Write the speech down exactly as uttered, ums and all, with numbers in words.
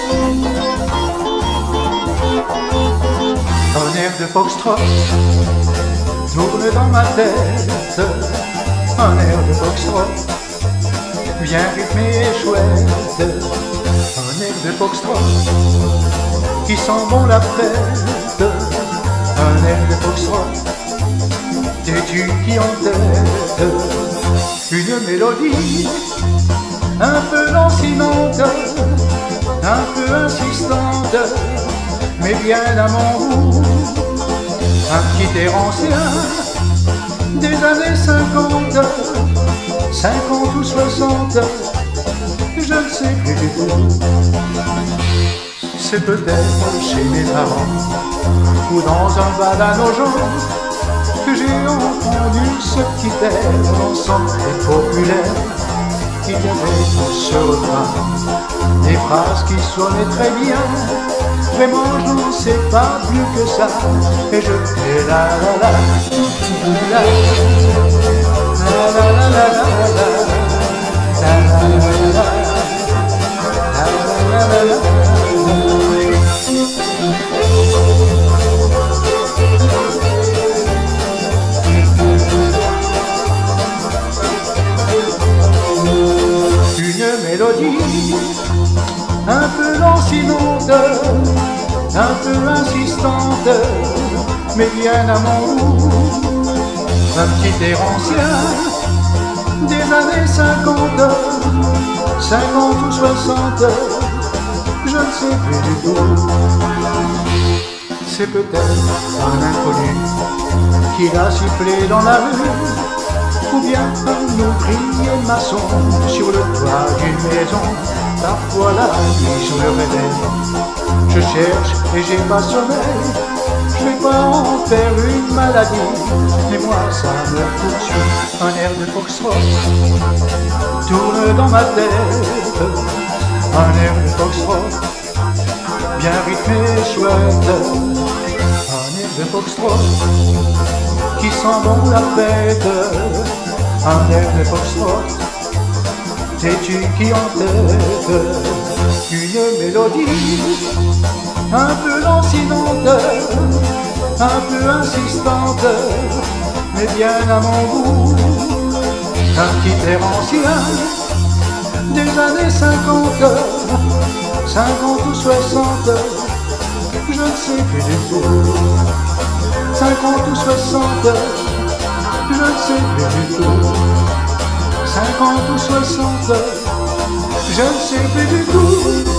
Un air de foxtrot tourne dans ma tête, un air de foxtrot bien rythmé et chouette, un air de foxtrot qui sent bon la fête, un air de foxtrot têtu qui en tête, une mélodie un peu lancinante, un peu insistante, mais bien à mon goût, un petit air ancien des années cinquante, cinquante ou soixante, je ne sais plus du tout. C'est peut-être chez mes parents ou dans un bal à nos gens que j'ai entendu ce petit air dansant et populaire. Il y avait dans ce refrain des phrases qui sonnaient très bien. Vraiment je n'en sais pas plus que ça. Et je fais la la la la la la la la la la la la la. Mélodie un peu lancinante, un peu insistante, mais bien à mon goût, un petit air ancien des années cinquante, cinquante ou soixante, je ne sais plus du tout. C'est peut-être un inconnu qui l'a sifflé dans la rue, ou bien un ouvrier maçon sur le toit d'une maison. Parfois la nuit je me réveille, je cherche et j'ai pas sommeil. Je vais pas en faire une maladie, mais moi ça me poursuit. Un air de foxtrot tourne dans ma tête, un air de foxtrot bien rythmé et chouette, un air de foxtrot qui sent bon la fête, un air de foxtrot têtu qui en tête, une mélodie un peu lancinante, un peu insistante, mais bien à mon goût, un petit air ancien des années cinquante, cinquante ou soixante, je ne sais plus du tout. Cinquante ou soixante, je ne sais plus du tout. Cinquante ou soixante, je ne sais plus du tout.